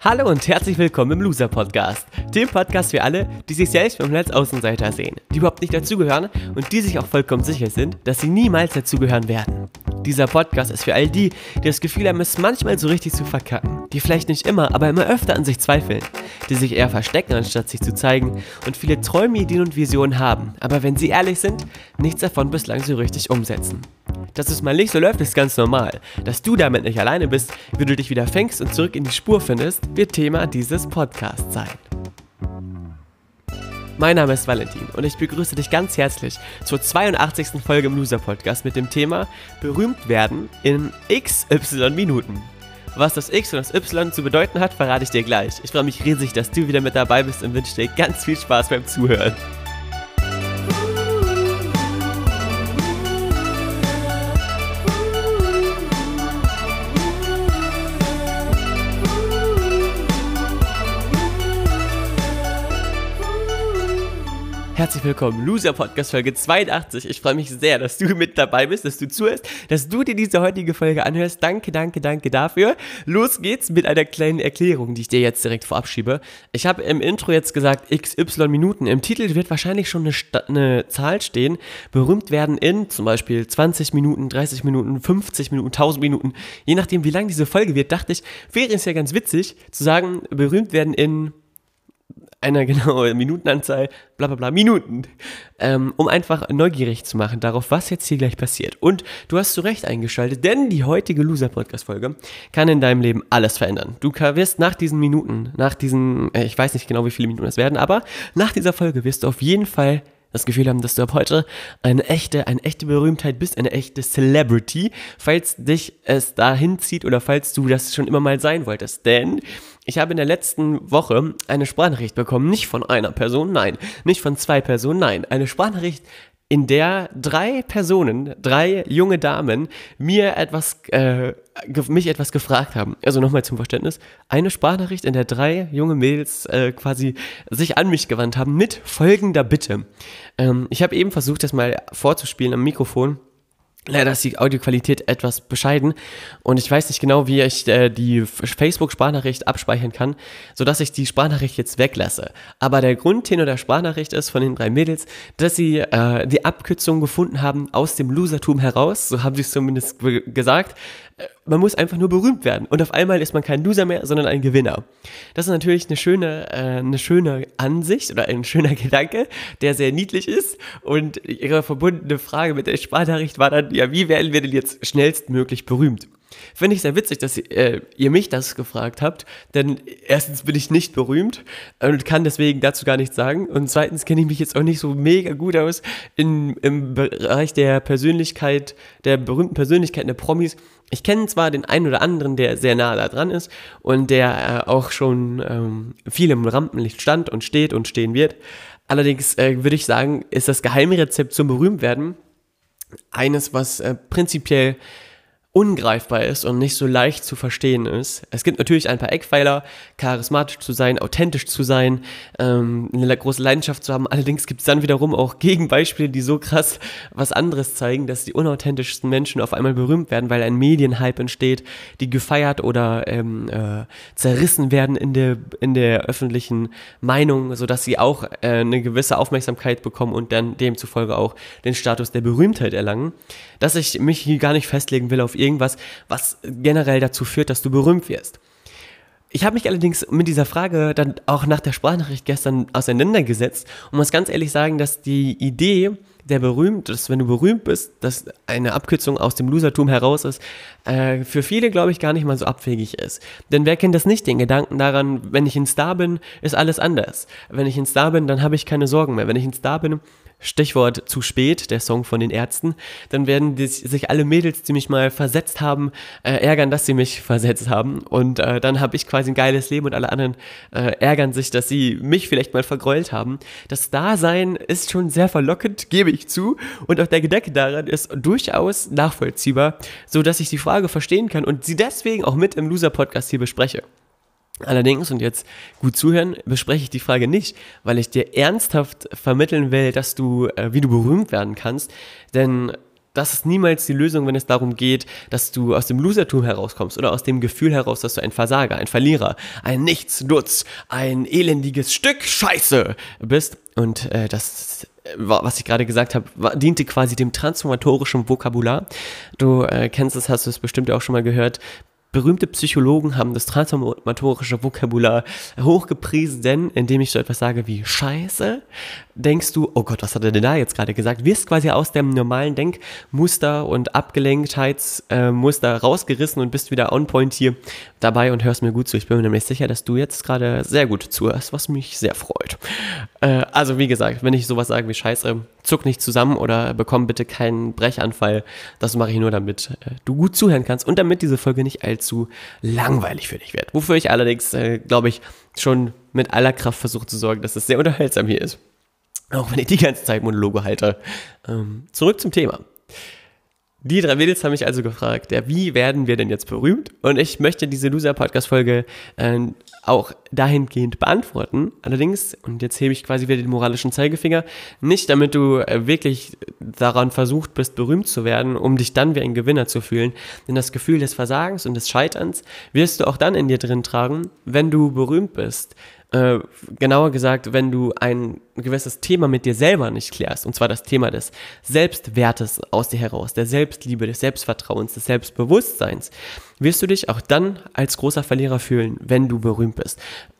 Hallo und herzlich willkommen im Loser Podcast, dem Podcast für alle, die sich selbst manchmal als Außenseiter sehen, die überhaupt nicht dazugehören und die sich auch vollkommen sicher sind, dass sie niemals dazugehören werden. Dieser Podcast ist für all die das Gefühl haben, es manchmal so richtig zu verkacken, die vielleicht nicht immer, aber immer öfter an sich zweifeln, die sich eher verstecken, anstatt sich zu zeigen und viele Träume, Ideen und Visionen haben, aber wenn sie ehrlich sind, nichts davon bislang so richtig umsetzen. Dass es mal nicht so läuft, ist ganz normal. Dass du damit nicht alleine bist, wie du dich wieder fängst und zurück in die Spur findest, wird Thema dieses Podcasts sein. Mein Name ist Valentin und ich begrüße dich ganz herzlich zur 82. Folge im Loser Podcast mit dem Thema Berühmt werden in XY Minuten. Was das X und das Y zu bedeuten hat, verrate ich dir gleich. Ich freue mich riesig, dass du wieder mit dabei bist und wünsche dir ganz viel Spaß beim Zuhören. Herzlich willkommen, Loser Podcast Folge 82. Ich freue mich sehr, dass du mit dabei bist, dass du zuhörst, dass du dir diese heutige Folge anhörst. Danke dafür. Los geht's mit einer kleinen Erklärung, die ich dir jetzt direkt vorab schiebe. Ich habe im Intro jetzt gesagt XY Minuten. Im Titel wird wahrscheinlich schon eine Zahl stehen. Berühmt werden in zum Beispiel 20 Minuten, 30 Minuten, 50 Minuten, 1000 Minuten. Je nachdem, wie lang diese Folge wird, dachte ich, wäre es ja ganz witzig zu sagen, berühmt werden in einer genauen Minutenanzahl, Minuten, um einfach neugierig zu machen darauf, was jetzt hier gleich passiert. Und du hast zu Recht eingeschaltet, denn die heutige Loser-Podcast-Folge kann in deinem Leben alles verändern. Du wirst nach diesen Minuten, ich weiß nicht genau, wie viele Minuten es werden, aber nach dieser Folge wirst du auf jeden Fall das Gefühl haben, dass du ab heute eine echte Berühmtheit bist, eine echte Celebrity, falls dich es dahin zieht oder falls du das schon immer mal sein wolltest. Denn ich habe in der letzten Woche eine Sprachnachricht bekommen, nicht von einer Person, nein, nicht von zwei Personen, nein, eine Sprachnachricht, in der drei junge Damen mich etwas gefragt haben. Also nochmal zum Verständnis, eine Sprachnachricht, in der drei junge Mädels quasi sich an mich gewandt haben mit folgender Bitte. Ich habe eben versucht, das mal vorzuspielen am Mikrofon. Leider ist die Audioqualität etwas bescheiden und ich weiß nicht genau, wie ich die Facebook-Sprachnachricht abspeichern kann, sodass ich die Sprachnachricht jetzt weglasse. Aber der Grundtenor der Sprachnachricht ist von den drei Mädels, dass sie die Abkürzung gefunden haben aus dem Losertum heraus, so haben sie es zumindest gesagt. Man muss einfach nur berühmt werden und auf einmal ist man kein Loser mehr, sondern ein Gewinner. Das ist natürlich eine schöne Ansicht oder ein schöner Gedanke, der sehr niedlich ist und ihre verbundene Frage mit der Sprachnachricht war dann, ja, wie werden wir denn jetzt schnellstmöglich berühmt? Finde ich sehr witzig, dass ihr mich das gefragt habt, denn erstens bin ich nicht berühmt und kann deswegen dazu gar nichts sagen und zweitens kenne ich mich jetzt auch nicht so mega gut aus im Bereich der Persönlichkeit, der berühmten Persönlichkeiten der Promis. Ich kenne zwar den einen oder anderen, der sehr nah da dran ist und der auch schon viel im Rampenlicht stand und steht und stehen wird, allerdings würde ich sagen, ist das Geheimrezept zum Berühmtwerden eines, was prinzipiell ungreifbar ist und nicht so leicht zu verstehen ist. Es gibt natürlich ein paar Eckpfeiler, charismatisch zu sein, authentisch zu sein, eine große Leidenschaft zu haben. Allerdings gibt es dann wiederum auch Gegenbeispiele, die so krass was anderes zeigen, dass die unauthentischsten Menschen auf einmal berühmt werden, weil ein Medienhype entsteht, die gefeiert oder zerrissen werden in der öffentlichen Meinung, sodass sie auch eine gewisse Aufmerksamkeit bekommen und dann demzufolge auch den Status der Berühmtheit erlangen. Dass ich mich hier gar nicht festlegen will auf irgendwas, was generell dazu führt, dass du berühmt wirst. Ich habe mich allerdings mit dieser Frage dann auch nach der Sprachnachricht gestern auseinandergesetzt und muss ganz ehrlich sagen, dass die Idee dass wenn du berühmt bist, dass eine Abkürzung aus dem Losertum heraus ist, für viele, glaube ich, gar nicht mal so abwegig ist. Denn wer kennt das nicht, den Gedanken daran, wenn ich ein Star bin, ist alles anders. Wenn ich ein Star bin, dann habe ich keine Sorgen mehr. Wenn ich ein Star bin, Stichwort zu spät, der Song von den Ärzten, dann werden sich alle Mädels, die mich mal versetzt haben, ärgern, dass sie mich versetzt haben und dann habe ich quasi ein geiles Leben und alle anderen ärgern sich, dass sie mich vielleicht mal vergräult haben. Das Dasein ist schon sehr verlockend, gebe ich zu und auch der Gedanke daran ist durchaus nachvollziehbar, so dass ich die Frage verstehen kann und sie deswegen auch mit im Loser-Podcast hier bespreche. Allerdings, und jetzt gut zuhören, bespreche ich die Frage nicht, weil ich dir ernsthaft vermitteln will, dass du, wie du berühmt werden kannst, denn das ist niemals die Lösung, wenn es darum geht, dass du aus dem Losertum herauskommst oder aus dem Gefühl heraus, dass du ein Versager, ein Verlierer, ein Nichtsnutz, ein elendiges Stück Scheiße bist. Und das, was ich gerade gesagt habe, diente quasi dem transformatorischen Vokabular. Du kennst es, hast du es bestimmt auch schon mal gehört. Berühmte Psychologen haben das transformatorische Vokabular hochgepriesen, denn indem ich so etwas sage wie Scheiße, denkst du, oh Gott, was hat er denn da jetzt gerade gesagt? Wirst quasi aus dem normalen Denkmuster und Abgelenktheitsmuster rausgerissen und bist wieder on point hier dabei und hörst mir gut zu. Ich bin mir nämlich sicher, dass du jetzt gerade sehr gut zuhörst, was mich sehr freut. Also wie gesagt, wenn ich sowas sage wie Scheiße, zuck nicht zusammen oder bekomm bitte keinen Brechanfall. Das mache ich nur, damit du gut zuhören kannst und damit diese Folge nicht allzu langweilig für dich wird. Wofür ich allerdings, glaube ich, schon mit aller Kraft versuche zu sorgen, dass es sehr unterhaltsam hier ist. Auch wenn ich die ganze Zeit Monologe halte. Zurück zum Thema. Die 3 Mädels haben mich also gefragt, ja, wie werden wir denn jetzt berühmt? Und ich möchte diese Loser-Podcast-Folge auch dahingehend beantworten. Allerdings, und jetzt hebe ich quasi wieder den moralischen Zeigefinger, nicht damit du wirklich daran versucht bist, berühmt zu werden, um dich dann wie ein Gewinner zu fühlen. Denn das Gefühl des Versagens und des Scheiterns wirst du auch dann in dir drin tragen, wenn du berühmt bist. Genauer gesagt, wenn du ein gewisses Thema mit dir selber nicht klärst, und zwar das Thema des Selbstwertes aus dir heraus, der Selbstliebe, des Selbstvertrauens, des Selbstbewusstseins, wirst du dich auch dann als großer Verlierer fühlen, wenn du berühmt bist.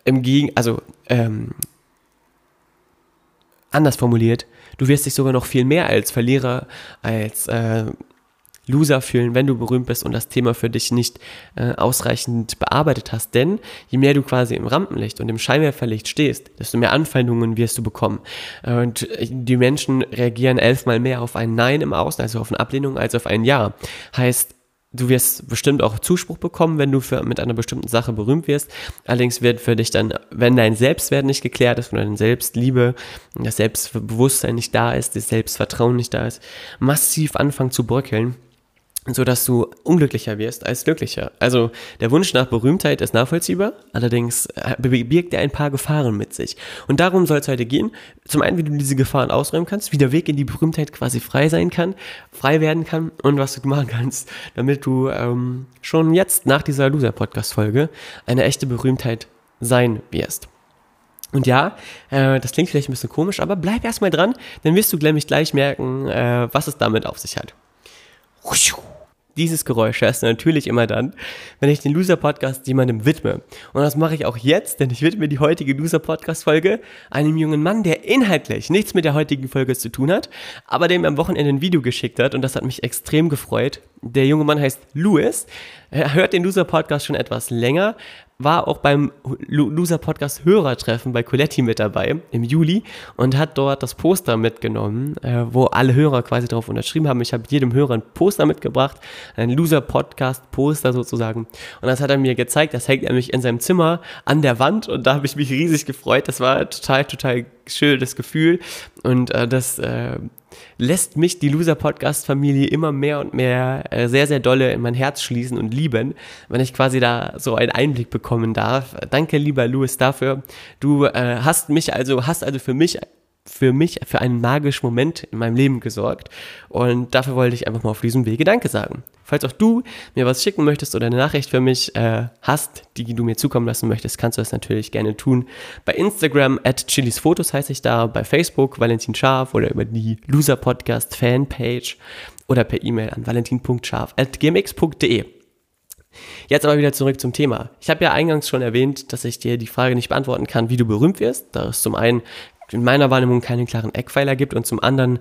Anders formuliert, du wirst dich sogar noch viel mehr als Verlierer, als Loser fühlen, wenn du berühmt bist und das Thema für dich nicht ausreichend bearbeitet hast. Denn je mehr du quasi im Rampenlicht und im Scheinwerferlicht stehst, desto mehr Anfeindungen wirst du bekommen. Und die Menschen reagieren 11-mal mehr auf ein Nein im Außen, also auf eine Ablehnung, als auf ein Ja. Heißt, du wirst bestimmt auch Zuspruch bekommen, wenn du mit einer bestimmten Sache berühmt wirst. Allerdings wird für dich dann, wenn dein Selbstwert nicht geklärt ist, wenn deine Selbstliebe, das Selbstbewusstsein nicht da ist, das Selbstvertrauen nicht da ist, massiv anfangen zu bröckeln, so dass du unglücklicher wirst als glücklicher. Also der Wunsch nach Berühmtheit ist nachvollziehbar, allerdings birgt er ein paar Gefahren mit sich. Und darum soll es heute gehen. Zum einen, wie du diese Gefahren ausräumen kannst, wie der Weg in die Berühmtheit quasi frei werden kann und was du machen kannst, damit du schon jetzt nach dieser Loser-Podcast-Folge eine echte Berühmtheit sein wirst. Und ja, das klingt vielleicht ein bisschen komisch, aber bleib erstmal dran, dann wirst du nämlich gleich merken, was es damit auf sich hat. Dieses Geräusch hörst du natürlich immer dann, wenn ich den Loser-Podcast jemandem widme. Und das mache ich auch jetzt, denn ich widme die heutige Loser-Podcast-Folge einem jungen Mann, der inhaltlich nichts mit der heutigen Folge zu tun hat, aber dem am Wochenende ein Video geschickt hat und das hat mich extrem gefreut. Der junge Mann heißt Louis, er hört den Loser-Podcast schon etwas länger, war auch beim Loser-Podcast-Hörertreffen bei Coletti mit dabei im Juli und hat dort das Poster mitgenommen, wo alle Hörer quasi darauf unterschrieben haben. Ich habe jedem Hörer ein Poster mitgebracht, ein Loser-Podcast-Poster sozusagen. Und das hat er mir gezeigt, das hängt nämlich in seinem Zimmer an der Wand und da habe ich mich riesig gefreut. Das war total schönes Gefühl und das lässt mich die Loser-Podcast-Familie immer mehr und mehr sehr, sehr dolle in mein Herz schließen und lieben, wenn ich quasi da so einen Einblick bekommen darf. Danke, lieber Louis, dafür. Du hast also für einen magischen Moment in meinem Leben gesorgt und dafür wollte ich einfach mal auf diesem Wege Danke sagen. Falls auch du mir was schicken möchtest oder eine Nachricht für mich hast, die du mir zukommen lassen möchtest, kannst du das natürlich gerne tun. Bei Instagram @chilisfotos heiße ich da, bei Facebook Valentin Scharf oder über die Loser Podcast Fanpage oder per E-Mail an valentin.scharf@gmx.de. Jetzt aber wieder zurück zum Thema. Ich habe ja eingangs schon erwähnt, dass ich dir die Frage nicht beantworten kann, wie du berühmt wirst, da es zum einen in meiner Wahrnehmung keine klaren Eckpfeiler gibt und zum anderen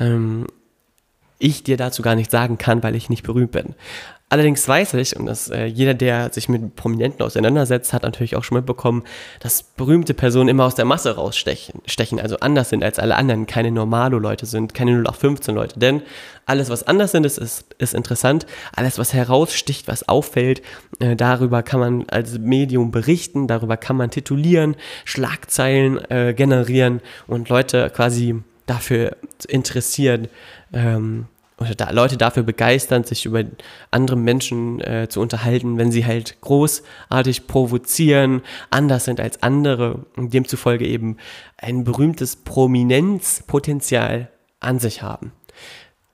ich dir dazu gar nicht sagen kann, weil ich nicht berühmt bin. Allerdings weiß ich, und dass jeder, der sich mit Prominenten auseinandersetzt, hat natürlich auch schon mitbekommen, dass berühmte Personen immer aus der Masse rausstechen, also anders sind als alle anderen, keine Normalo-Leute sind, keine 0815-Leute, denn alles, was anders sind, ist interessant, alles, was heraussticht, was auffällt, darüber kann man als Medium berichten, darüber kann man titulieren, Schlagzeilen generieren und Leute quasi dafür interessieren, oder Leute dafür begeistern, sich über andere Menschen zu unterhalten, wenn sie halt großartig provozieren, anders sind als andere und demzufolge eben ein berühmtes Prominenzpotenzial an sich haben.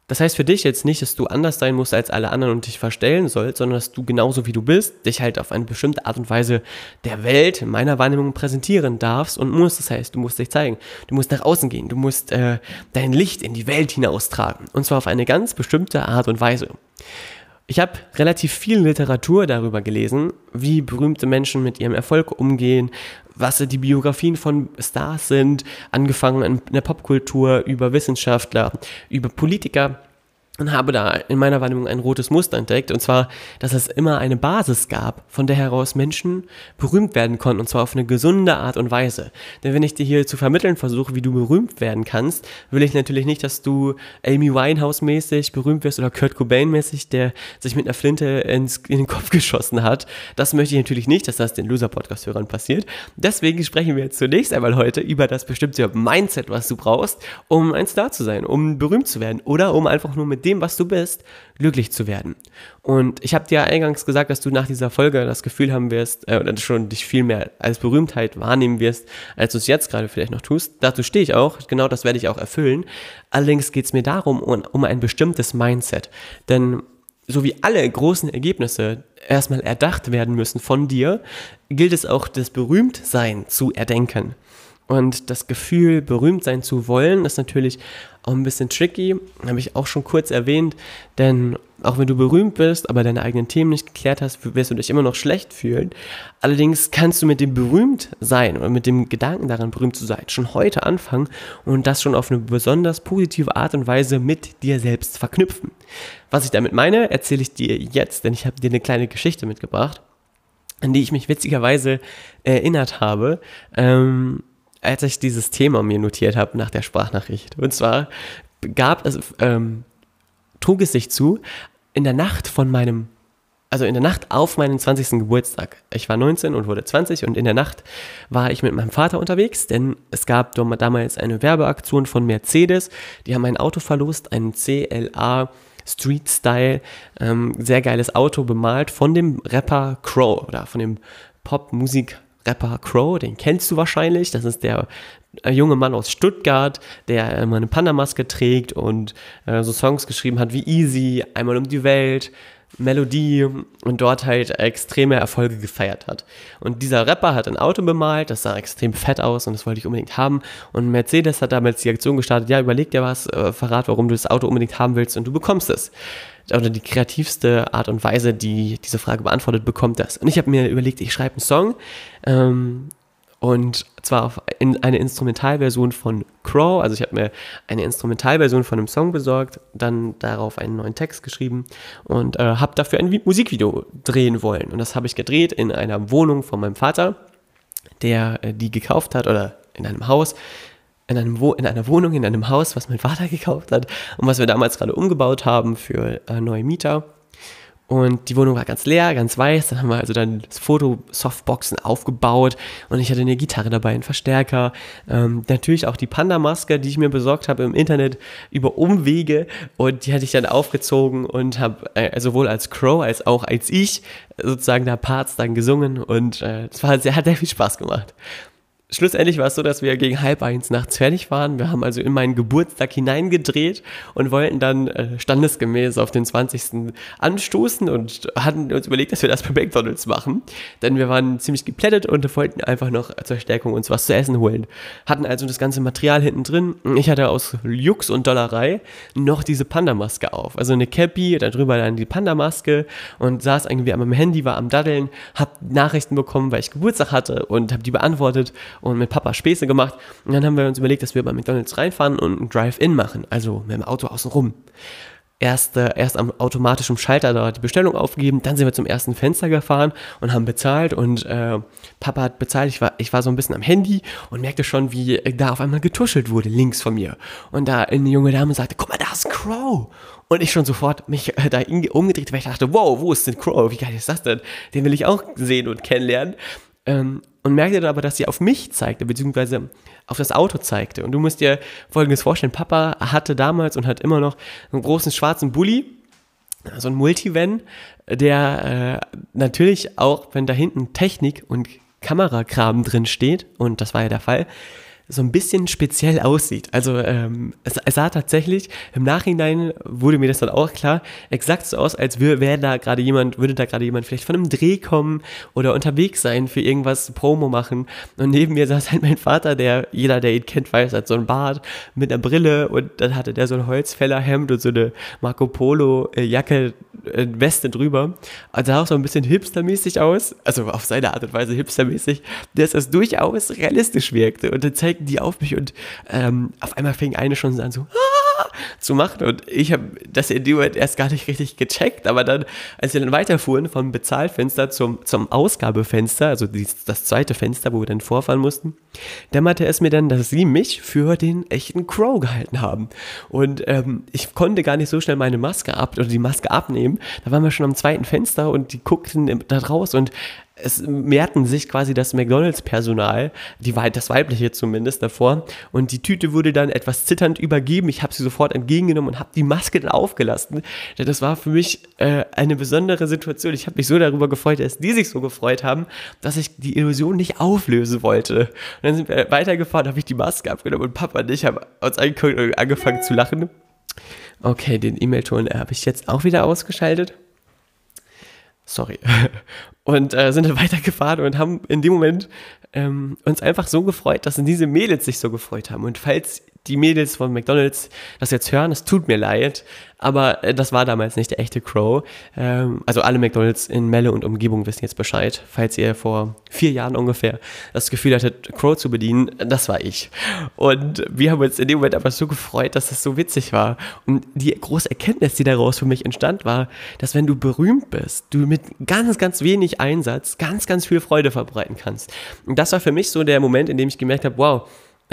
Das heißt für dich jetzt nicht, dass du anders sein musst als alle anderen und dich verstellen sollst, sondern dass du genauso wie du bist, dich halt auf eine bestimmte Art und Weise der Welt, in meiner Wahrnehmung, präsentieren darfst und musst. Das heißt, du musst dich zeigen, du musst nach außen gehen, du musst dein Licht in die Welt hinaustragen. Und zwar auf eine ganz bestimmte Art und Weise. Ich habe relativ viel Literatur darüber gelesen, wie berühmte Menschen mit ihrem Erfolg umgehen, was die Biografien von Stars sind, angefangen in der Popkultur, über Wissenschaftler, über Politiker. Und habe da in meiner Wahrnehmung ein rotes Muster entdeckt, und zwar, dass es immer eine Basis gab, von der heraus Menschen berühmt werden konnten, und zwar auf eine gesunde Art und Weise. Denn wenn ich dir hier zu vermitteln versuche, wie du berühmt werden kannst, will ich natürlich nicht, dass du Amy Winehouse-mäßig berühmt wirst oder Kurt Cobain-mäßig, der sich mit einer Flinte in den Kopf geschossen hat. Das möchte ich natürlich nicht, dass das den Loser-Podcast-Hörern passiert. Deswegen sprechen wir jetzt zunächst einmal heute über das bestimmte Mindset, was du brauchst, um ein Star zu sein, um berühmt zu werden oder um einfach nur mit dem, was du bist, glücklich zu werden. Und ich habe dir eingangs gesagt, dass du nach dieser Folge das Gefühl haben wirst, oder schon dich viel mehr als Berühmtheit wahrnehmen wirst, als du es jetzt gerade vielleicht noch tust. Dazu stehe ich auch, genau das werde ich auch erfüllen. Allerdings geht es mir darum, um ein bestimmtes Mindset. Denn so wie alle großen Ergebnisse erstmal erdacht werden müssen von dir, gilt es auch, das Berühmtsein zu erdenken. Und das Gefühl, berühmt sein zu wollen, ist natürlich auch ein bisschen tricky, habe ich auch schon kurz erwähnt, denn auch wenn du berühmt bist, aber deine eigenen Themen nicht geklärt hast, wirst du dich immer noch schlecht fühlen. Allerdings kannst du mit dem Berühmtsein oder mit dem Gedanken daran, berühmt zu sein, schon heute anfangen und das schon auf eine besonders positive Art und Weise mit dir selbst verknüpfen. Was ich damit meine, erzähle ich dir jetzt, denn ich habe dir eine kleine Geschichte mitgebracht, an die ich mich witzigerweise erinnert habe, als ich dieses Thema mir notiert habe nach der Sprachnachricht. Und zwar trug es sich zu, in der Nacht auf meinen 20. Geburtstag. Ich war 19 und wurde 20 und in der Nacht war ich mit meinem Vater unterwegs, denn es gab damals eine Werbeaktion von Mercedes. Die haben ein Auto verlost, einen CLA Street Style, sehr geiles Auto, bemalt von dem Rapper Crow oder von dem Pop-Musik-Rapper Crow, den kennst du wahrscheinlich. Das ist der junge Mann aus Stuttgart, der immer eine Panda-Maske trägt und so Songs geschrieben hat wie Easy, Einmal um die Welt, Melodie und dort halt extreme Erfolge gefeiert hat. Und dieser Rapper hat ein Auto bemalt, das sah extrem fett aus und das wollte ich unbedingt haben. Und Mercedes hat damals die Aktion gestartet, ja, überleg dir was, verrat, warum du das Auto unbedingt haben willst und du bekommst es. Oder die kreativste Art und Weise, die diese Frage beantwortet, bekommt das. Und ich habe mir überlegt, ich schreibe einen Song, und zwar in eine Instrumentalversion von Crow, also ich habe mir eine Instrumentalversion von einem Song besorgt, dann darauf einen neuen Text geschrieben und habe dafür ein Musikvideo drehen wollen. Und das habe ich gedreht in einer Wohnung von meinem Vater, der die gekauft hat, oder in einem Haus, in einer Wohnung, in einem Haus, was mein Vater gekauft hat und was wir damals gerade umgebaut haben für neue Mieter. Und die Wohnung war ganz leer, ganz weiß. Dann haben wir also dann Foto-Softboxen aufgebaut und ich hatte eine Gitarre dabei, einen Verstärker. Natürlich auch die Panda-Maske, die ich mir besorgt habe im Internet über Umwege, und die hatte ich dann aufgezogen und habe sowohl als Crow als auch als ich sozusagen da Parts dann gesungen und es hat sehr viel Spaß gemacht. Schlussendlich war es so, dass wir gegen 12:30 nachts fertig waren. Wir haben also in meinen Geburtstag hineingedreht und wollten dann standesgemäß auf den 20. anstoßen und hatten uns überlegt, dass wir das bei McDonald's machen. Denn wir waren ziemlich geplättet und wollten einfach noch zur Stärkung uns was zu essen holen. Hatten also das ganze Material hinten drin. Ich hatte aus Jux und Dollerei noch diese Panda-Maske auf. Also eine Cappy, darüber dann die Panda-Maske und saß irgendwie an meinem Handy, war am Daddeln, hab Nachrichten bekommen, weil ich Geburtstag hatte und habe die beantwortet und mit Papa Späße gemacht. Und dann haben wir uns überlegt, dass wir bei McDonald's reinfahren und ein Drive-In machen, also mit dem Auto außen rum. Erst am automatischen Schalter da die Bestellung aufgegeben, dann sind wir zum ersten Fenster gefahren und haben bezahlt und Papa hat bezahlt. Ich war so ein bisschen am Handy und merkte schon, wie da auf einmal getuschelt wurde, links von mir. Und da eine junge Dame sagte, guck mal, da ist Crow. Und ich schon sofort mich da umgedreht, weil ich dachte, wow, wo ist denn Crow? Wie geil ist das denn? Den will ich auch sehen und kennenlernen. Und merkte dann aber, dass sie auf mich zeigte, beziehungsweise auf das Auto zeigte. Und du musst dir Folgendes vorstellen, Papa hatte damals und hat immer noch einen großen schwarzen Bulli, so ein Multivan, der natürlich auch, wenn da hinten Technik und Kamerakram drin steht, und das war ja der Fall, so ein bisschen speziell aussieht. Also es sah tatsächlich, im Nachhinein wurde mir das dann auch klar, exakt so aus, als würde da gerade jemand vielleicht von einem Dreh kommen oder unterwegs sein für irgendwas, Promo machen. Und neben mir saß halt mein Vater, jeder, der ihn kennt, weiß, hat so einen Bart mit einer Brille und dann hatte der so ein Holzfällerhemd und so eine Marco Polo Jacke, Weste drüber. Also sah auch so ein bisschen hipstermäßig aus, also auf seine Art und Weise hipstermäßig, dass das durchaus realistisch wirkte. Und dann zeigten die auf mich und auf einmal fing eine schon an so zu machen und ich habe das in dem Moment erst gar nicht richtig gecheckt, aber dann, als wir dann weiterfuhren vom Bezahlfenster zum Ausgabefenster, also das zweite Fenster, wo wir dann vorfahren mussten, dämmerte es mir dann, dass sie mich für den echten Crow gehalten haben und ich konnte gar nicht so schnell meine Maske die Maske abnehmen, da waren wir schon am zweiten Fenster und die guckten da raus und es mehrten sich quasi das McDonalds-Personal, das weibliche zumindest davor, und die Tüte wurde dann etwas zitternd übergeben. Ich habe sie sofort entgegengenommen und habe die Maske dann aufgelassen. Das war für mich eine besondere Situation. Ich habe mich so darüber gefreut, dass die sich so gefreut haben, dass ich die Illusion nicht auflösen wollte. Und dann sind wir weitergefahren, habe ich die Maske abgenommen und Papa und ich haben uns angeguckt und angefangen zu lachen. Okay, den E-Mail-Ton habe ich jetzt auch wieder ausgeschaltet. Sorry. Und sind dann weitergefahren und haben in dem Moment uns einfach so gefreut, dass diese Mädels sich so gefreut haben. Und falls die Mädels von McDonalds das jetzt hören, es tut mir leid, aber das war damals nicht der echte Crow. Also alle McDonalds in Melle und Umgebung wissen jetzt Bescheid. Falls ihr vor 4 Jahren ungefähr das Gefühl hattet, Crow zu bedienen, das war ich. Und wir haben uns in dem Moment aber so gefreut, dass das so witzig war. Und die große Erkenntnis, die daraus für mich entstand, war, dass wenn du berühmt bist, du mit ganz, ganz wenig Einsatz ganz, ganz viel Freude verbreiten kannst. Und das war für mich so der Moment, in dem ich gemerkt habe, wow,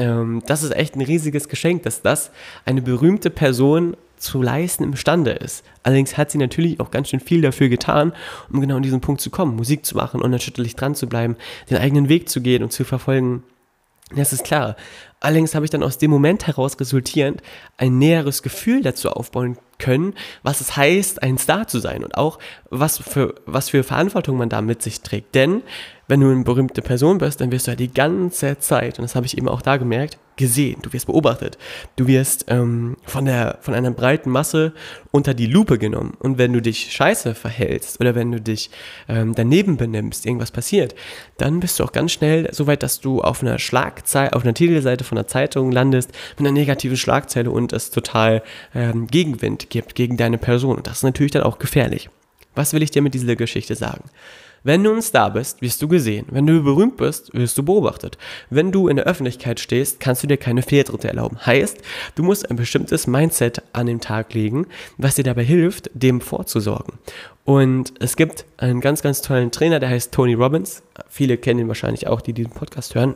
das ist echt ein riesiges Geschenk, dass das eine berühmte Person zu leisten imstande ist. Allerdings hat sie natürlich auch ganz schön viel dafür getan, um genau an diesen Punkt zu kommen, Musik zu machen, unerschütterlich dran zu bleiben, den eigenen Weg zu gehen und zu verfolgen. Das ist klar. Allerdings habe ich dann aus dem Moment heraus resultierend ein näheres Gefühl dazu aufbauen können, was es heißt, ein Star zu sein und auch was für Verantwortung man da mit sich trägt. Denn wenn du eine berühmte Person bist, dann wirst du ja die ganze Zeit, und das habe ich eben auch da gemerkt, gesehen, du wirst beobachtet, du wirst von einer breiten Masse unter die Lupe genommen und wenn du dich scheiße verhältst oder wenn du dich daneben benimmst, irgendwas passiert, dann bist du auch ganz schnell so weit, dass du auf einer Titelseite von einer Zeitung landest mit einer negativen Schlagzeile und es total Gegenwind gibt gegen deine Person und das ist natürlich dann auch gefährlich. Was will ich dir mit dieser Geschichte sagen? Wenn du ein Star bist, wirst du gesehen. Wenn du berühmt bist, wirst du beobachtet. Wenn du in der Öffentlichkeit stehst, kannst du dir keine Fehltritte erlauben. Heißt, du musst ein bestimmtes Mindset an den Tag legen, was dir dabei hilft, dem vorzusorgen. Und es gibt einen ganz, ganz tollen Trainer, der heißt Tony Robbins. Viele kennen ihn wahrscheinlich auch, die diesen Podcast hören.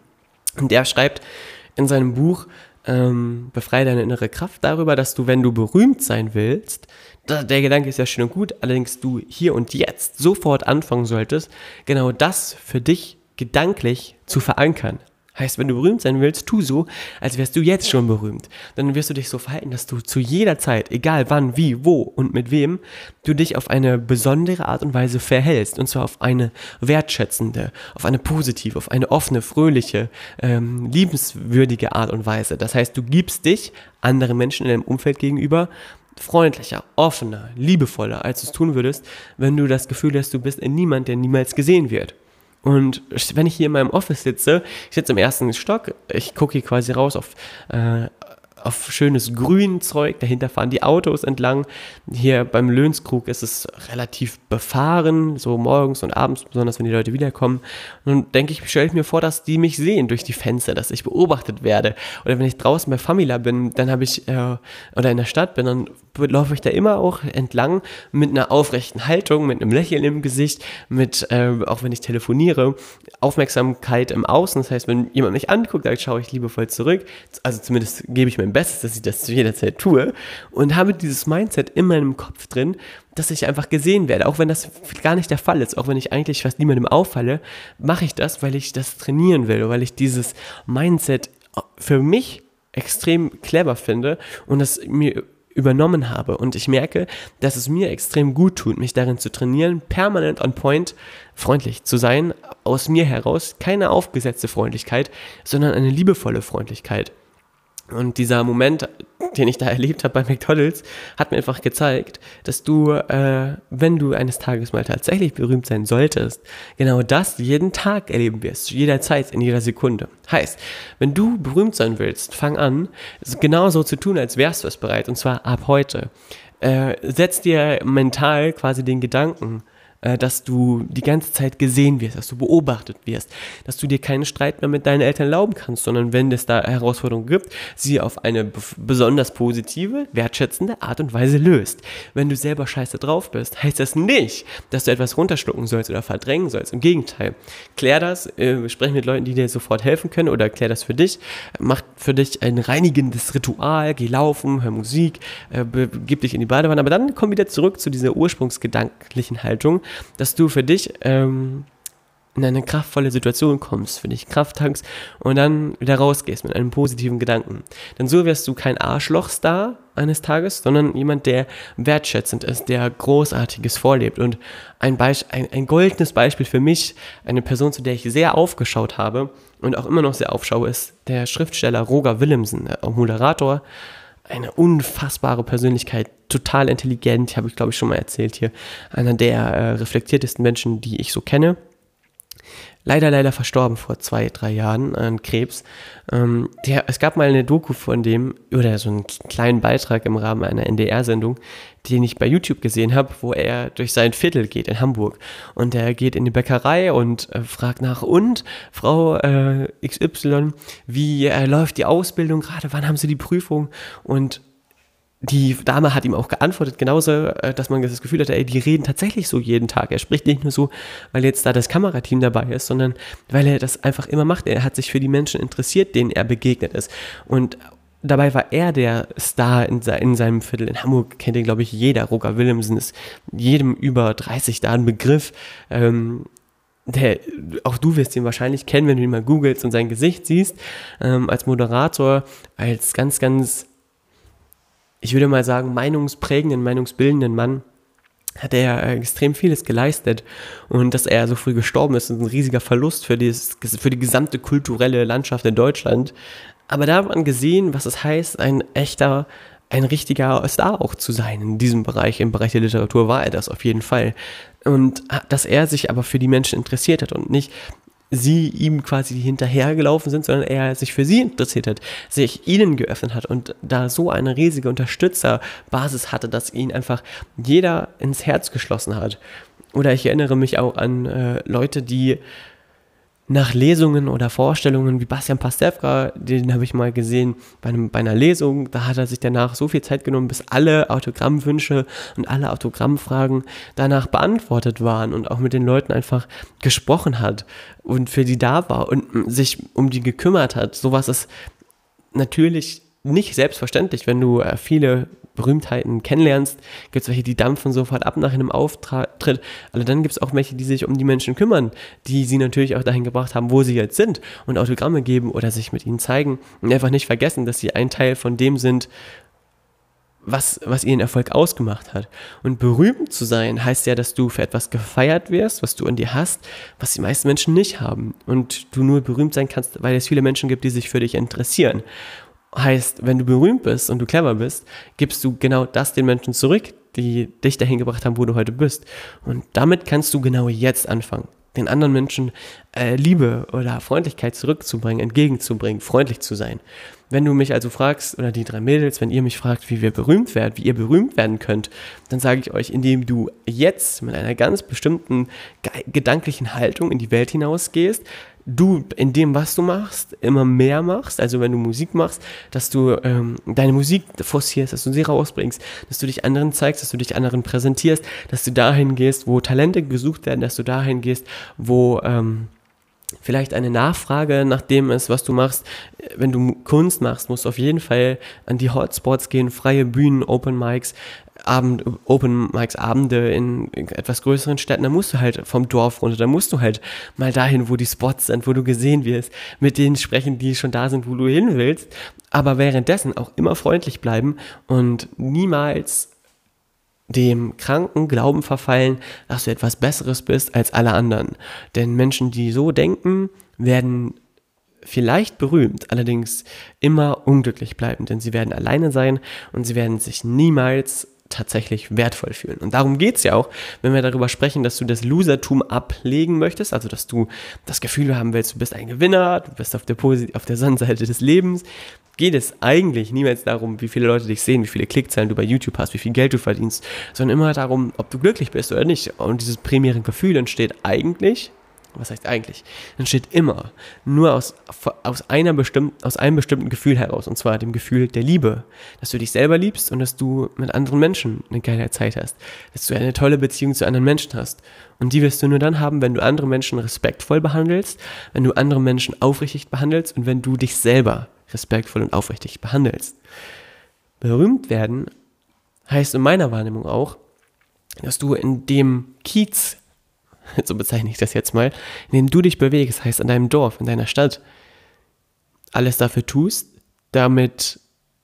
Und der schreibt in seinem Buch Befreie deine innere Kraft darüber, dass du, wenn du berühmt sein willst, der Gedanke ist ja schön und gut, allerdings du hier und jetzt sofort anfangen solltest, genau das für dich gedanklich zu verankern. Heißt, wenn du berühmt sein willst, tu so, als wärst du jetzt schon berühmt. Dann wirst du dich so verhalten, dass du zu jeder Zeit, egal wann, wie, wo und mit wem, du dich auf eine besondere Art und Weise verhältst. Und zwar auf eine wertschätzende, auf eine positive, auf eine offene, fröhliche, liebenswürdige Art und Weise. Das heißt, du gibst dich anderen Menschen in deinem Umfeld gegenüber freundlicher, offener, liebevoller, als du es tun würdest, wenn du das Gefühl hast, du bist niemand, der niemals gesehen wird. Und wenn ich hier in meinem Office sitze, ich sitze im 1. Stock, ich gucke hier quasi raus auf schönes Grünzeug, dahinter fahren die Autos entlang. Hier beim Löhnskrug ist es relativ befahren, so morgens und abends, besonders wenn die Leute wiederkommen. Und dann denke ich, stelle ich mir vor, dass die mich sehen durch die Fenster, dass ich beobachtet werde. Oder wenn ich draußen bei Famila bin, dann habe ich, oder in der Stadt bin, dann laufe ich da immer auch entlang mit einer aufrechten Haltung, mit einem Lächeln im Gesicht, auch wenn ich telefoniere, Aufmerksamkeit im Außen. Das heißt, wenn jemand mich anguckt, dann schaue ich liebevoll zurück. Also zumindest gebe ich mein Bestes, dass ich das zu jeder Zeit tue und habe dieses Mindset in meinem Kopf drin, dass ich einfach gesehen werde, auch wenn das gar nicht der Fall ist, auch wenn ich eigentlich fast niemandem auffalle, mache ich das, weil ich das trainieren will, weil ich dieses Mindset für mich extrem clever finde und das mir übernommen habe. Und ich merke, dass es mir extrem gut tut, mich darin zu trainieren, permanent on point freundlich zu sein, aus mir heraus. Keine aufgesetzte Freundlichkeit, sondern eine liebevolle Freundlichkeit. Und dieser Moment, den ich da erlebt habe bei McDonald's, hat mir einfach gezeigt, dass du, wenn du eines Tages mal tatsächlich berühmt sein solltest, genau das jeden Tag erleben wirst, jederzeit, in jeder Sekunde. Heißt, wenn du berühmt sein willst, fang an, genauso zu tun, als wärst du es bereit, und zwar ab heute. Setz dir mental quasi den Gedanken, dass du die ganze Zeit gesehen wirst, dass du beobachtet wirst, dass du dir keinen Streit mehr mit deinen Eltern erlauben kannst, sondern wenn es da Herausforderungen gibt, sie auf eine besonders positive, wertschätzende Art und Weise löst. Wenn du selber scheiße drauf bist, heißt das nicht, dass du etwas runterschlucken sollst oder verdrängen sollst. Im Gegenteil, klär das, sprech mit Leuten, die dir sofort helfen können, oder klär das für dich, mach für dich ein reinigendes Ritual, geh laufen, hör Musik, gib dich in die Badewanne, aber dann komm wieder zurück zu dieser ursprungsgedanklichen Haltung, dass du für dich in eine kraftvolle Situation kommst, für dich Kraft tankst und dann wieder rausgehst mit einem positiven Gedanken. Denn so wirst du kein Arschlochstar eines Tages, sondern jemand, der wertschätzend ist, der Großartiges vorlebt. Und ein goldenes Beispiel für mich, eine Person, zu der ich sehr aufgeschaut habe und auch immer noch sehr aufschaue, ist der Schriftsteller Roger Willemsen, der Moderator. Eine unfassbare Persönlichkeit, total intelligent, habe ich glaube ich schon mal erzählt hier. Einer der reflektiertesten Menschen, die ich so kenne. Leider verstorben vor 2-3 Jahren an Krebs. Es gab mal eine Doku von dem, oder so einen kleinen Beitrag im Rahmen einer NDR-Sendung, den ich bei YouTube gesehen habe, wo er durch sein Viertel geht in Hamburg. Und er geht in die Bäckerei und fragt nach, und Frau XY, wie läuft die Ausbildung gerade, wann haben Sie die Prüfung? Und die Dame hat ihm auch geantwortet, genauso, dass man das Gefühl hatte, ey, die reden tatsächlich so jeden Tag. Er spricht nicht nur so, weil jetzt da das Kamerateam dabei ist, sondern weil er das einfach immer macht. Er hat sich für die Menschen interessiert, denen er begegnet ist. Und dabei war er der Star in seinem Viertel. In Hamburg kennt ihn, glaube ich, jeder. Roger Willemsen ist jedem über 30 da ein Begriff. Auch du wirst ihn wahrscheinlich kennen, wenn du ihn mal googelst und sein Gesicht siehst. Als Moderator, als ganz, ich würde mal sagen, meinungsbildenden Mann, hat er extrem vieles geleistet. Und dass er so früh gestorben ist ein riesiger Verlust für die gesamte kulturelle Landschaft in Deutschland. Aber da hat man gesehen, was es heißt, ein richtiger Star auch zu sein in diesem Bereich. Im Bereich der Literatur war er das auf jeden Fall. Und dass er sich aber für die Menschen interessiert hat und nicht sie ihm quasi hinterhergelaufen sind, sondern er sich für sie interessiert hat, sich ihnen geöffnet hat und da so eine riesige Unterstützerbasis hatte, dass ihn einfach jeder ins Herz geschlossen hat. Oder ich erinnere mich auch an Leute, die nach Lesungen oder Vorstellungen wie Bastian Pastewka, den habe ich mal gesehen bei einer Lesung, da hat er sich danach so viel Zeit genommen, bis alle Autogrammwünsche und alle Autogrammfragen danach beantwortet waren und auch mit den Leuten einfach gesprochen hat und für die da war und sich um die gekümmert hat. Sowas ist natürlich nicht selbstverständlich, wenn du viele Berühmtheiten kennenlernst, gibt es welche, die dampfen sofort ab nach einem Auftritt, aber dann gibt es auch welche, die sich um die Menschen kümmern, die sie natürlich auch dahin gebracht haben, wo sie jetzt sind und Autogramme geben oder sich mit ihnen zeigen und einfach nicht vergessen, dass sie ein Teil von dem sind, was ihren Erfolg ausgemacht hat. Und berühmt zu sein heißt ja, dass du für etwas gefeiert wirst, was du an dir hast, was die meisten Menschen nicht haben und du nur berühmt sein kannst, weil es viele Menschen gibt, die sich für dich interessieren. Heißt, wenn du berühmt bist und du clever bist, gibst du genau das den Menschen zurück, die dich dahin gebracht haben, wo du heute bist. Und damit kannst du genau jetzt anfangen, den anderen Menschen Liebe oder Freundlichkeit zurückzubringen, entgegenzubringen, freundlich zu sein. Wenn du mich also fragst, oder die 3 Mädels, wenn ihr mich fragt, wie ihr berühmt werden könnt, dann sage ich euch, indem du jetzt mit einer ganz bestimmten gedanklichen Haltung in die Welt hinausgehst, du in dem, was du machst, immer mehr machst, also wenn du Musik machst, dass du deine Musik forcierst, dass du sie rausbringst, dass du dich anderen zeigst, dass du dich anderen präsentierst, dass du dahin gehst, wo Talente gesucht werden, dass du dahin gehst, wo vielleicht eine Nachfrage nach dem ist, was du machst. Wenn du Kunst machst, musst du auf jeden Fall an die Hotspots gehen, freie Bühnen, Open Mics, Open Mics Abende in etwas größeren Städten, da musst du halt vom Dorf runter, da musst du halt mal dahin, wo die Spots sind, wo du gesehen wirst, mit denen sprechen, die schon da sind, wo du hin willst, aber währenddessen auch immer freundlich bleiben und niemals dem kranken Glauben verfallen, dass du etwas Besseres bist als alle anderen. Denn Menschen, die so denken, werden vielleicht berühmt, allerdings immer unglücklich bleiben, denn sie werden alleine sein und sie werden sich niemals tatsächlich wertvoll fühlen. Und darum geht's ja auch, wenn wir darüber sprechen, dass du das Losertum ablegen möchtest, also dass du das Gefühl haben willst, du bist ein Gewinner, du bist auf der Sonnenseite des Lebens, geht es eigentlich niemals darum, wie viele Leute dich sehen, wie viele Klickzahlen du bei YouTube hast, wie viel Geld du verdienst, sondern immer darum, ob du glücklich bist oder nicht. Und dieses primäre Gefühl entsteht eigentlich, was heißt eigentlich? Entsteht immer nur aus einem bestimmten Gefühl heraus, und zwar dem Gefühl der Liebe, dass du dich selber liebst und dass du mit anderen Menschen eine geile Zeit hast, dass du eine tolle Beziehung zu anderen Menschen hast. Und die wirst du nur dann haben, wenn du andere Menschen respektvoll behandelst, wenn du andere Menschen aufrichtig behandelst und wenn du dich selber respektvoll und aufrichtig behandelst. Berühmt werden heißt in meiner Wahrnehmung auch, dass du in dem Kiez, so bezeichne ich das jetzt mal, in dem du dich bewegst, heißt in deinem Dorf, in deiner Stadt, alles dafür tust, damit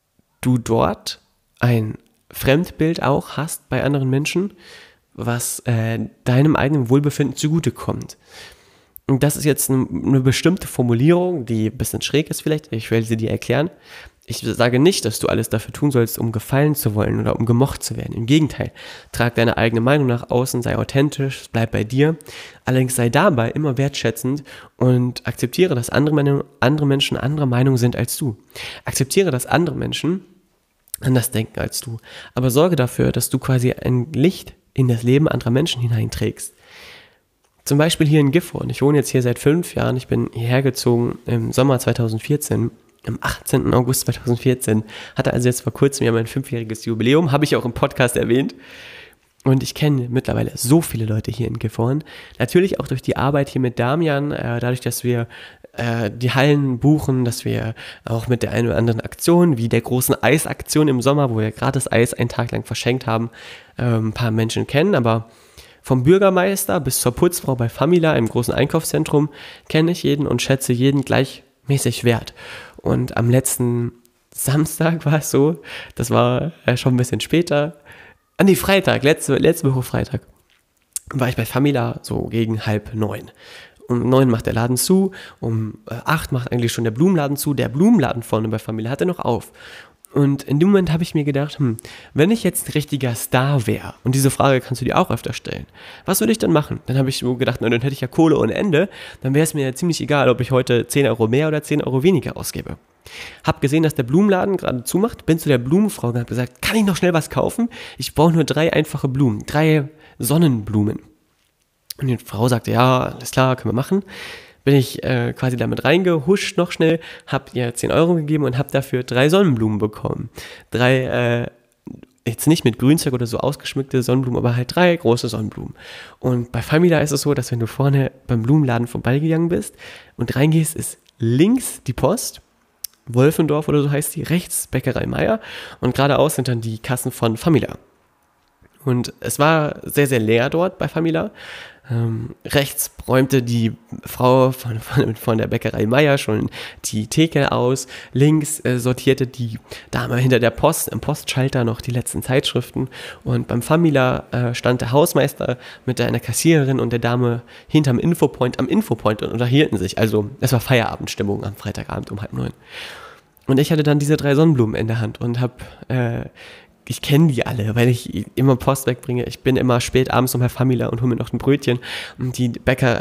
du dort ein Fremdbild auch hast bei anderen Menschen, was deinem eigenen Wohlbefinden zugutekommt. Und das ist jetzt eine bestimmte Formulierung, die ein bisschen schräg ist vielleicht, ich will sie dir erklären. Ich sage nicht, dass du alles dafür tun sollst, um gefallen zu wollen oder um gemocht zu werden. Im Gegenteil, trag deine eigene Meinung nach außen, sei authentisch, bleib bei dir. Allerdings sei dabei immer wertschätzend und akzeptiere, dass andere Menschen anderer Meinung sind als du. Akzeptiere, dass andere Menschen anders denken als du. Aber sorge dafür, dass du quasi ein Licht in das Leben anderer Menschen hineinträgst. Zum Beispiel hier in Gifhorn. Ich wohne jetzt hier seit 5 Jahren. Ich bin hierher gezogen im Sommer 2014. Am 18. August 2014, hatte also jetzt vor kurzem ja mein 5-jähriges Jubiläum, habe ich auch im Podcast erwähnt. Und ich kenne mittlerweile so viele Leute hier in Gifhorn. Natürlich auch durch die Arbeit hier mit Damian, dadurch, dass wir die Hallen buchen, dass wir auch mit der einen oder anderen Aktion, wie der großen Eisaktion im Sommer, wo wir gratis Eis einen Tag lang verschenkt haben, ein paar Menschen kennen. Aber vom Bürgermeister bis zur Putzfrau bei Famila im großen Einkaufszentrum kenne ich jeden und schätze jeden gleichmäßig wert. Und am letzten Samstag war es so, das war schon ein bisschen später, Freitag, letzte Woche Freitag, war ich bei Famila so gegen 8:30. Um 9 macht der Laden zu, um 8 macht eigentlich schon der Blumenladen zu, der Blumenladen vorne bei Famila hatte noch auf. Und in dem Moment habe ich mir gedacht, wenn ich jetzt ein richtiger Star wäre, und diese Frage kannst du dir auch öfter stellen, was würde ich dann machen? Dann habe ich so gedacht, dann hätte ich ja Kohle ohne Ende, dann wäre es mir ja ziemlich egal, ob ich heute 10 Euro mehr oder 10 Euro weniger ausgebe. Hab gesehen, dass der Blumenladen gerade zumacht, bin zu der Blumenfrau und habe gesagt, kann ich noch schnell was kaufen? Ich brauche nur 3 einfache Blumen, 3 Sonnenblumen. Und die Frau sagte, ja, alles klar, können wir machen. Bin ich quasi damit reingehuscht noch schnell, hab ihr 10 Euro gegeben und hab dafür 3 Sonnenblumen bekommen. 3, jetzt nicht mit Grünzeug oder so ausgeschmückte Sonnenblumen, aber halt 3 große Sonnenblumen. Und bei Famila ist es so, dass wenn du vorne beim Blumenladen vorbeigegangen bist und reingehst, ist links die Post, Wolfendorf oder so heißt die, rechts Bäckerei Meier und geradeaus sind dann die Kassen von Famila. Und es war sehr, sehr leer dort bei Famila. Rechts räumte die Frau von der Bäckerei Meier schon die Theke aus. Links sortierte die Dame hinter der Post, im Postschalter noch die letzten Zeitschriften. Und beim Famila stand der Hausmeister mit einer Kassiererin und der Dame hinterm Infopoint am Infopoint und unterhielten sich. Also es war Feierabendstimmung am Freitagabend um 8:30. Und ich hatte dann diese 3 Sonnenblumen in der Hand und ich kenne die alle, weil ich immer Post wegbringe. Ich bin immer spät abends noch bei Famila und hole mir noch ein Brötchen. Und die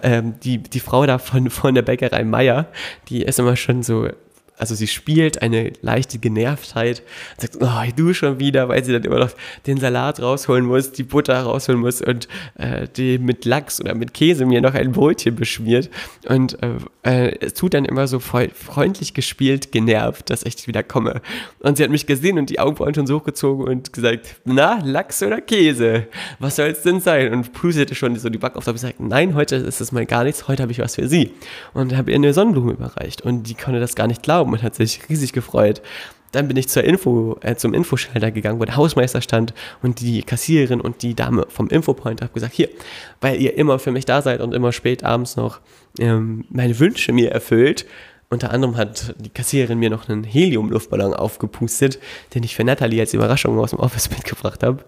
Frau da von der Bäckerei Meier, die ist immer schon so, also sie spielt eine leichte Genervtheit, sagt, oh, du schon wieder, weil sie dann immer noch den Salat rausholen muss, die Butter rausholen muss und die mit Lachs oder mit Käse mir noch ein Brötchen beschmiert. Und es tut dann immer so freundlich gespielt, genervt, dass ich wieder komme. Und sie hat mich gesehen und die Augenbrauen schon so hochgezogen und gesagt, na, Lachs oder Käse? Was soll es denn sein? Und prüselte schon so die Backaufgabe und gesagt, nein, heute ist es mal gar nichts, heute habe ich was für sie. Und habe ihr eine Sonnenblume überreicht und die konnte das gar nicht glauben und hat sich riesig gefreut, Dann bin ich zum Infoschalter gegangen, wo der Hausmeister stand und die Kassiererin und die Dame vom Infopoint. Habe gesagt, hier, weil ihr immer für mich da seid und immer spät abends noch meine Wünsche mir erfüllt. Unter anderem hat die Kassiererin mir noch einen Helium-Luftballon aufgepustet, den ich für Natalie als Überraschung aus dem Office mitgebracht habe.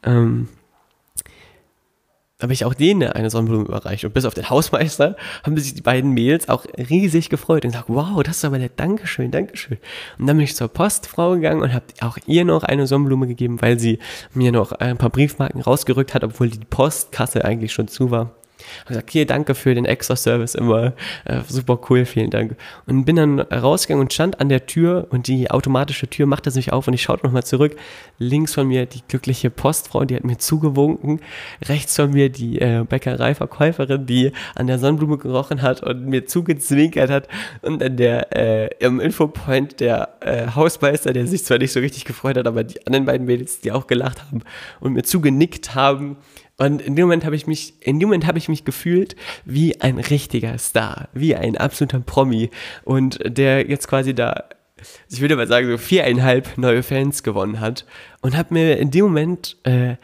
Habe ich auch denen eine Sonnenblume überreicht. Und bis auf den Hausmeister haben sich die beiden Mädels auch riesig gefreut und gesagt, wow, das ist aber nett, Dankeschön, Dankeschön. Und dann bin ich zur Postfrau gegangen und habe auch ihr noch eine Sonnenblume gegeben, weil sie mir noch ein paar Briefmarken rausgerückt hat, obwohl die Postkasse eigentlich schon zu war. Ich habe gesagt, hier, danke für den Extra-Service immer, super cool, vielen Dank. Und bin dann rausgegangen und stand an der Tür und die automatische Tür machte sich auf und ich schaute nochmal zurück. Links von mir die glückliche Postfrau, die hat mir zugewunken. Rechts von mir die Bäckereiverkäuferin, die an der Sonnenblume gerochen hat und mir zugezwinkert hat. Und dann im Infopoint der Hausmeister, der sich zwar nicht so richtig gefreut hat, aber die anderen beiden Mädels, die auch gelacht haben und mir zugenickt haben. Und in dem Moment habe ich mich gefühlt wie ein richtiger Star, wie ein absoluter Promi und der jetzt quasi da, ich würde mal sagen, so 4,5 neue Fans gewonnen hat und habe mir in dem Moment,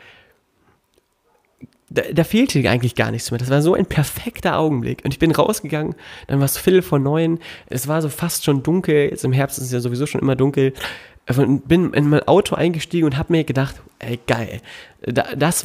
da fehlte eigentlich gar nichts mehr. Das war so ein perfekter Augenblick und ich bin rausgegangen, dann war es 8:45, es war so fast schon dunkel, jetzt im Herbst ist es ja sowieso schon immer dunkel. Bin in mein Auto eingestiegen und habe mir gedacht, ey, geil, das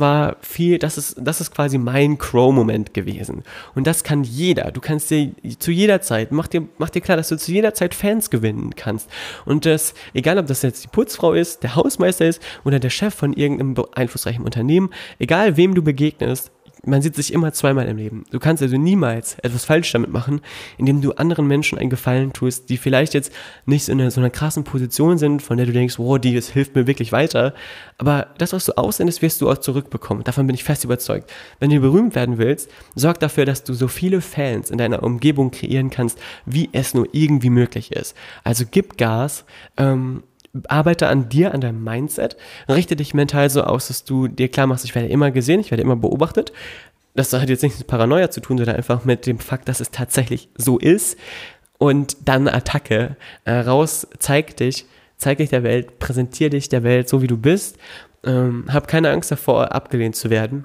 ist quasi mein Crow-Moment gewesen. Und das kann jeder. Du kannst dir zu jeder Zeit, mach dir klar, dass du zu jeder Zeit Fans gewinnen kannst. Und das, egal ob das jetzt die Putzfrau ist, der Hausmeister ist oder der Chef von irgendeinem einflussreichen Unternehmen, egal wem du begegnest, man sieht sich immer zweimal im Leben. Du kannst also niemals etwas falsch damit machen, indem du anderen Menschen einen Gefallen tust, die vielleicht jetzt nicht so in so einer krassen Position sind, von der du denkst, wow, das hilft mir wirklich weiter. Aber das, was du aussendest, wirst du auch zurückbekommen. Davon bin ich fest überzeugt. Wenn du berühmt werden willst, sorg dafür, dass du so viele Fans in deiner Umgebung kreieren kannst, wie es nur irgendwie möglich ist. Also gib Gas, arbeite an dir, an deinem Mindset, richte dich mental so aus, dass du dir klar machst, ich werde immer gesehen, ich werde immer beobachtet. Das hat jetzt nichts mit Paranoia zu tun, sondern einfach mit dem Fakt, dass es tatsächlich so ist. Und dann Attacke, zeig dich der Welt, präsentier dich der Welt so, wie du bist. Hab keine Angst davor, abgelehnt zu werden.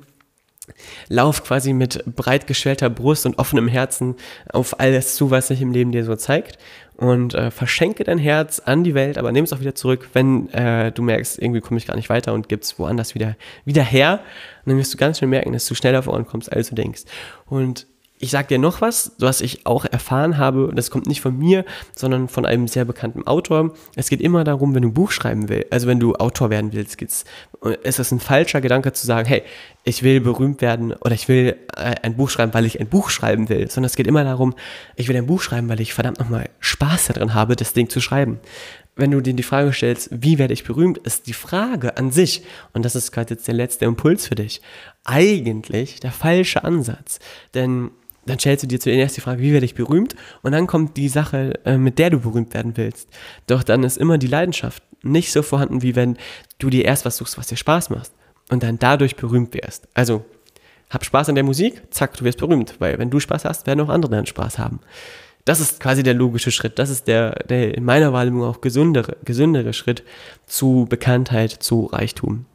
Lauf quasi mit breit geschwellter Brust und offenem Herzen auf alles zu, was sich im Leben dir so zeigt und verschenke dein Herz an die Welt, aber nimm es auch wieder zurück, wenn du merkst, irgendwie komme ich gar nicht weiter und gib's woanders wieder her. Und dann wirst du ganz schnell merken, dass du schneller vorankommst, als du denkst. Und ich sag dir noch was ich auch erfahren habe, das kommt nicht von mir, sondern von einem sehr bekannten Autor. Es geht immer darum, wenn du ein Buch schreiben willst, also wenn du Autor werden willst, ist es ein falscher Gedanke zu sagen, hey, ich will berühmt werden oder ich will ein Buch schreiben, weil ich ein Buch schreiben will, sondern es geht immer darum, ich will ein Buch schreiben, weil ich verdammt nochmal Spaß daran habe, das Ding zu schreiben. Wenn du dir die Frage stellst, wie werde ich berühmt, ist die Frage an sich, und das ist gerade jetzt der letzte Impuls für dich, eigentlich der falsche Ansatz. Denn dann stellst du dir zuerst die Frage, wie werde ich berühmt? Und dann kommt die Sache, mit der du berühmt werden willst. Doch dann ist immer die Leidenschaft nicht so vorhanden, wie wenn du dir erst was suchst, was dir Spaß macht und dann dadurch berühmt wirst. Also, hab Spaß an der Musik, zack, du wirst berühmt. Weil wenn du Spaß hast, werden auch andere dann Spaß haben. Das ist quasi der logische Schritt. Das ist der in meiner Wahrnehmung auch gesündere Schritt zu Bekanntheit, zu Reichtum.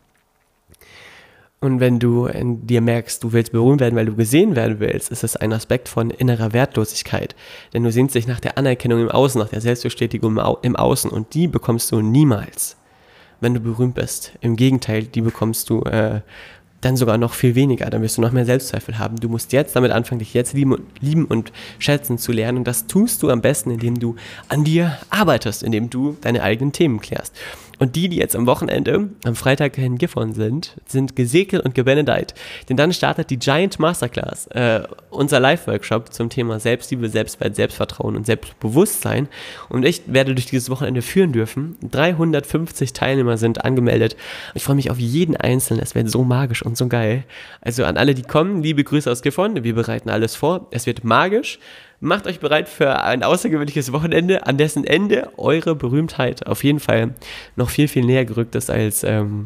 Und wenn du in dir merkst, du willst berühmt werden, weil du gesehen werden willst, ist es ein Aspekt von innerer Wertlosigkeit. Denn du sehnst dich nach der Anerkennung im Außen, nach der Selbstbestätigung im Außen und die bekommst du niemals, wenn du berühmt bist. Im Gegenteil, die bekommst du dann sogar noch viel weniger, dann wirst du noch mehr Selbstzweifel haben. Du musst jetzt damit anfangen, dich jetzt lieben und schätzen zu lernen und das tust du am besten, indem du an dir arbeitest, indem du deine eigenen Themen klärst. Und die jetzt am Wochenende, am Freitag in Gifhorn sind gesegnet und gebenedeit. Denn dann startet die Giant Masterclass, unser Live-Workshop zum Thema Selbstliebe, Selbstwert, Selbstvertrauen und Selbstbewusstsein. Und ich werde durch dieses Wochenende führen dürfen. 350 Teilnehmer sind angemeldet. Ich freue mich auf jeden Einzelnen. Es wird so magisch und so geil. Also an alle, die kommen, liebe Grüße aus Gifhorn. Wir bereiten alles vor. Es wird magisch. Macht euch bereit für ein außergewöhnliches Wochenende, an dessen Ende eure Berühmtheit auf jeden Fall noch viel, viel näher gerückt ist, als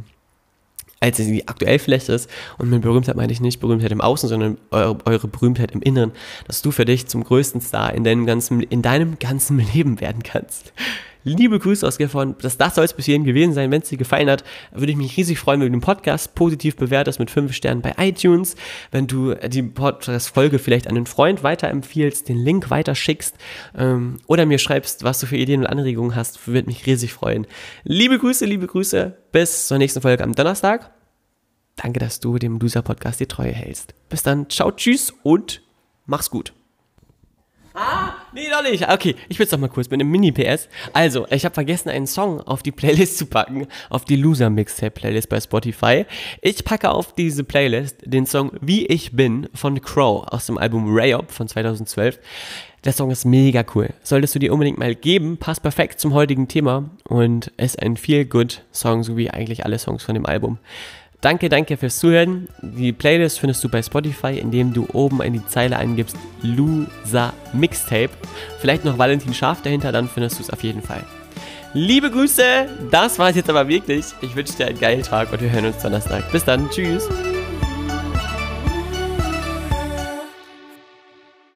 sie aktuell vielleicht ist. Und mit Berühmtheit meine ich nicht Berühmtheit im Außen, sondern eure Berühmtheit im Inneren, dass du für dich zum größten Star in deinem ganzen Leben werden kannst. liebe Grüße aus Gifhorn. Das soll es bis hierhin gewesen sein. Wenn es dir gefallen hat, würde ich mich riesig freuen, wenn du den Podcast positiv bewertest mit 5 Sternen bei iTunes, wenn du die Podcast-Folge vielleicht an einen Freund weiterempfiehlst, den Link weiterschickst oder mir schreibst, was du für Ideen und Anregungen hast, würde mich riesig freuen. Liebe Grüße, bis zur nächsten Folge am Donnerstag. Danke, dass du dem Loser-Podcast die Treue hältst. Bis dann, ciao, tschüss und mach's gut. Nee, doch nicht. Okay, ich will's doch mal kurz mit einem Mini-PS. Also, ich habe vergessen, einen Song auf die Playlist zu packen, auf die Loser-Mixtape-Playlist bei Spotify. Ich packe auf diese Playlist den Song Wie ich bin von Crow aus dem Album Ray-Up von 2012. Der Song ist mega cool. Solltest du dir unbedingt mal geben, passt perfekt zum heutigen Thema und ist ein Feel-Good-Song, so wie eigentlich alle Songs von dem Album. Danke fürs Zuhören. Die Playlist findest du bei Spotify, indem du oben in die Zeile eingibst Loser Mixtape. Vielleicht noch Valentin Scharf dahinter, dann findest du es auf jeden Fall. Liebe Grüße, das war es jetzt aber wirklich. Ich wünsche dir einen geilen Tag und wir hören uns Donnerstag. Bis dann, tschüss.